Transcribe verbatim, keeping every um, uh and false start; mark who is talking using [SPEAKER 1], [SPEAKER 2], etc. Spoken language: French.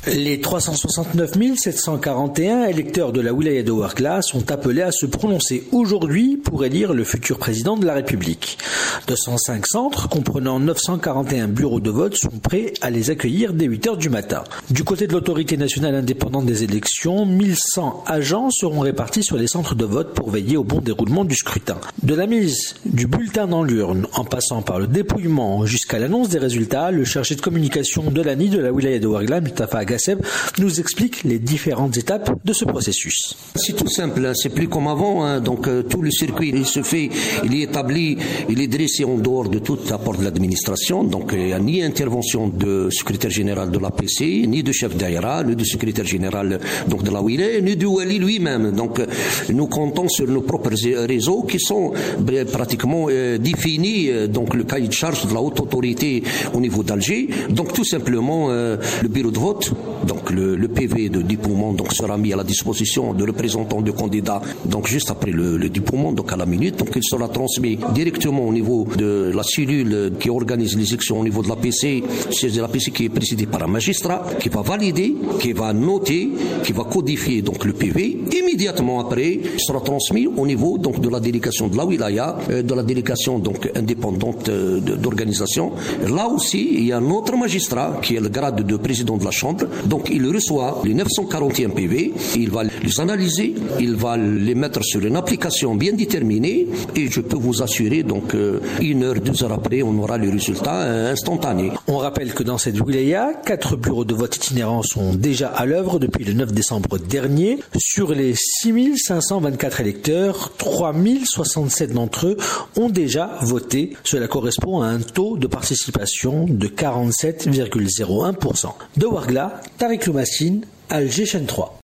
[SPEAKER 1] Les trois cent soixante-neuf mille sept cent quarante et un électeurs de la wilaya de Ouargla sont appelés à se prononcer aujourd'hui pour élire le futur président de la République. deux cent cinq centres, comprenant neuf cent quarante et un bureaux de vote, sont prêts à les accueillir dès huit heures du matin. Du côté de l'autorité nationale indépendante des élections, mille cent agents seront répartis sur les centres de vote pour veiller au bon déroulement du scrutin. De la mise du bulletin dans l'urne, en passant par le dépouillement jusqu'à l'annonce des résultats, le chargé de communication de l'A N I de la wilaya de Ouargla, Mustafa Gasseb, nous explique les différentes étapes de ce processus.
[SPEAKER 2] C'est tout simple, c'est plus comme avant, hein. Donc euh, tout le circuit il se fait, il est établi, il est dressé en dehors de tout apport de l'administration, donc il n'y a ni intervention de secrétaire général de l'A P C, ni de chef d'Aïra, ni de secrétaire général donc, de la wilaya, ni du Wali lui-même. Donc euh, nous comptons sur nos propres réseaux qui sont euh, pratiquement euh, définis, euh, donc le cahier de charge de la haute autorité au niveau d'Alger. Donc tout simplement euh, le bureau de vote, donc le, le P V de dépouillement donc sera mis à la disposition de représentants de candidats donc juste après le, le dépouillement, donc à la minute. Donc il sera transmis directement au niveau de la cellule qui organise les élections au niveau de l'A P C. C'est l'A P C qui est présidée par un magistrat qui va valider, qui va noter, qui va codifier donc le P V. Immédiatement après, il sera transmis au niveau donc de la délégation de la wilaya, de la délégation donc indépendante d'organisation. Là aussi, il y a un autre magistrat qui est le grade de président de la Chambre. Donc il reçoit les neuf cent quarante et un P V, il va les analyser, il va les mettre sur une application bien déterminée et je peux vous assurer donc une heure, deux heures après, on aura les résultats instantanés.
[SPEAKER 1] On rappelle que dans cette wilaya, quatre bureaux de vote itinérants sont déjà à l'œuvre depuis le neuf décembre dernier. Sur les six mille cinq cent vingt-quatre électeurs, trois mille soixante-sept d'entre eux ont déjà voté. Cela correspond à un taux de participation de quarante-sept virgule zéro un pour cent. De Ouargla, Tariq Loumassine, Alger Chaîne trois.